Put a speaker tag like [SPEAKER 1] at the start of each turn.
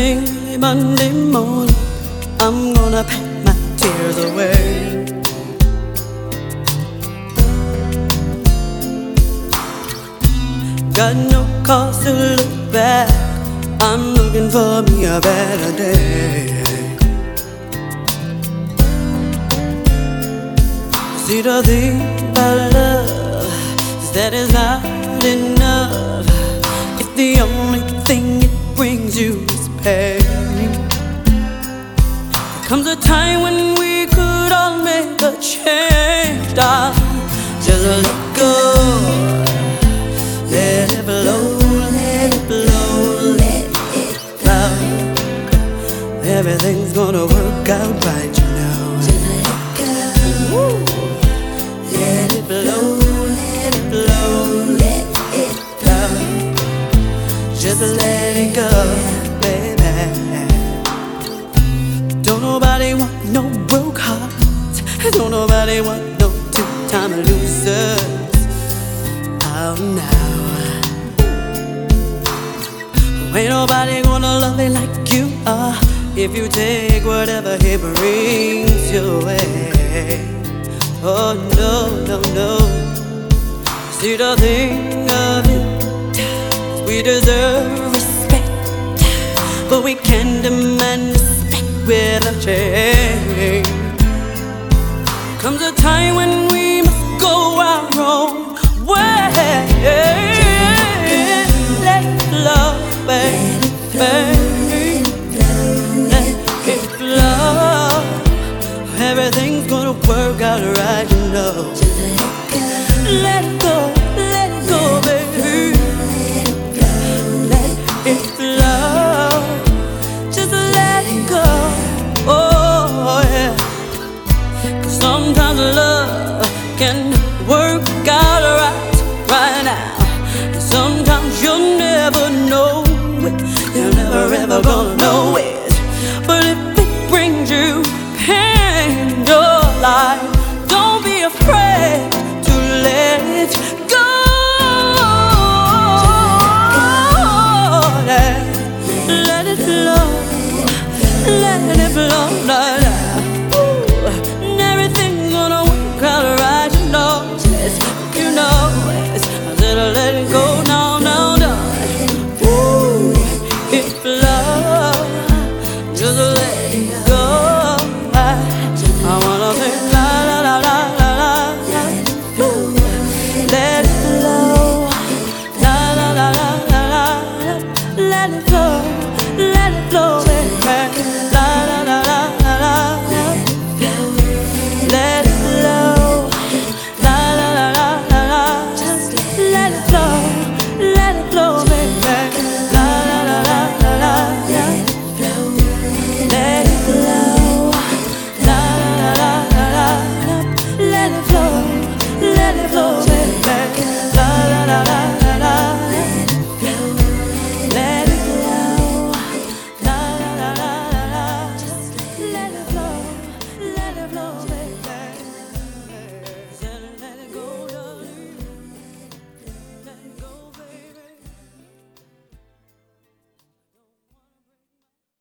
[SPEAKER 1] early Monday morning, I'm gonna pack my tears away. Got no cause to look back, I'm looking for me a better day. See, the thing about love is that it's not enough if the only thing it brings you is pain. There comes a time when we could all make a change, darling. Just let go, let it blow, let it blow, let it flow. Everything's gonna work out right, you know. Just let go. Let it blow, let it blow, let it flow. Just let it go, baby. Don't nobody want no broke hearts. Don't nobody want no two-time losers. Oh no. Ain't nobody gonna love you like you are if you take whatever he brings your way. Oh no, no, no. See, the thing of it is we deserve respect, but we can't demand respect without change. Comes a time when we must go our own way. Let love, baby, let it flow. Everything's gonna work out right, you know. Let it go, baby. Let it flow. Just let it go. Oh yeah. 'Cause sometimes love can work out right now. And sometimes you'll never know it. You're never ever gonna know it. But if it brings you pain in your life, don't be afraid.